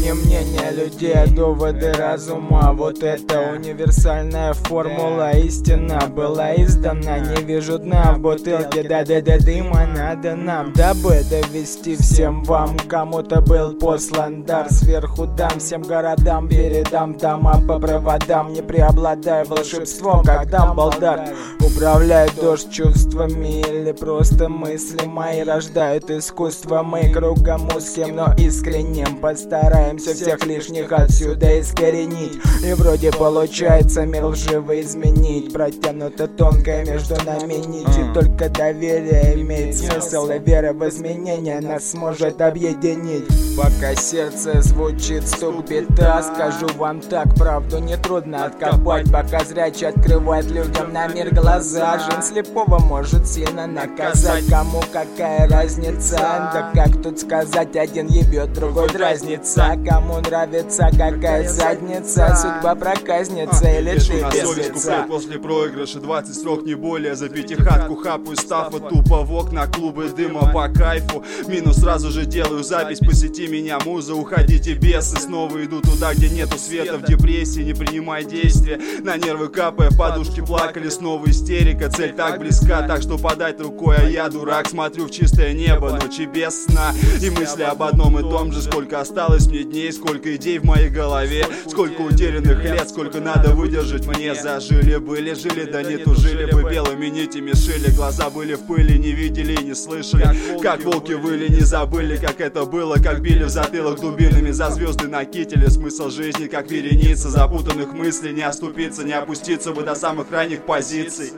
не мнение людей, а доводы разума. Вот это универсальная формула, истина была издана. Не вижу дна в бутылке, да-да-да, дыма надо нам, дабы довести всем вам. Кому-то был послан дар, сверху дам всем городам, передам дома по проводам. Не преобладай волшебством, как Дамблдор. Управляет дождь чувствами или просто мысли мои рождают искусство. Мы кругом узким, но искренним постараемся всех лишних отсюда искоренить. И вроде получается мир лживо изменить. Протянута тонкая между нами нить, и только доверие имеет смысл, и вера в изменения нас сможет объединить. Пока сердце звучит стук бита, скажу вам так, правду нетрудно откопать. Пока зрячий открывает людям на мир глаза, жизнь слепого может сильно наказать. Кому какая разница? Да как тут сказать, один ебет, другой дразнится. Кому нравится какая задница, судьба проказница или ты без лица. После проигрыша 20 срок не более, за пятихатку хапаю стафа тупо в окна, клубы дыма по кайфу. Минус сразу же делаю запись, посети меня муза, уходите бесы. Снова иду туда, где нету света, в депрессии, не принимай действия. На нервы капая, подушки плакали, снова истерика. Цель так близка, так что подать рукой, а я дурак. Смотрю в чистое небо, ночи без сна, и мысли об одном и том же. Сколько осталось мне дней, сколько идей в моей голове, сколько утерянных лет, сколько надо выдержать мне. Зажили, были, жили, да не тужили бы, белыми нитями шили. Глаза были в пыли, не видели и не слышали, как волки выли, не забыли, как это было, как били в затылок дубинами за звезды на кителе. Смысл жизни, как вереница запутанных мыслей, не оступиться, не опуститься бы до самых ранних позиций.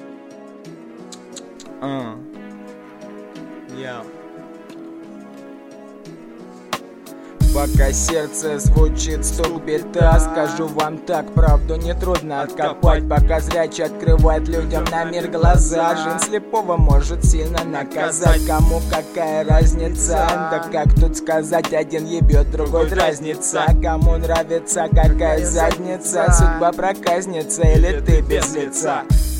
Пока сердце звучит стук бита, скажу вам так, правду нетрудно откопать. Пока зрячий открывает людям на мир глаза, жизнь слепого может сильно наказать. Кому какая разница? Да как тут сказать, один ебет, другой дразнится. Кому нравится какая задница, судьба проказница или ты без лица.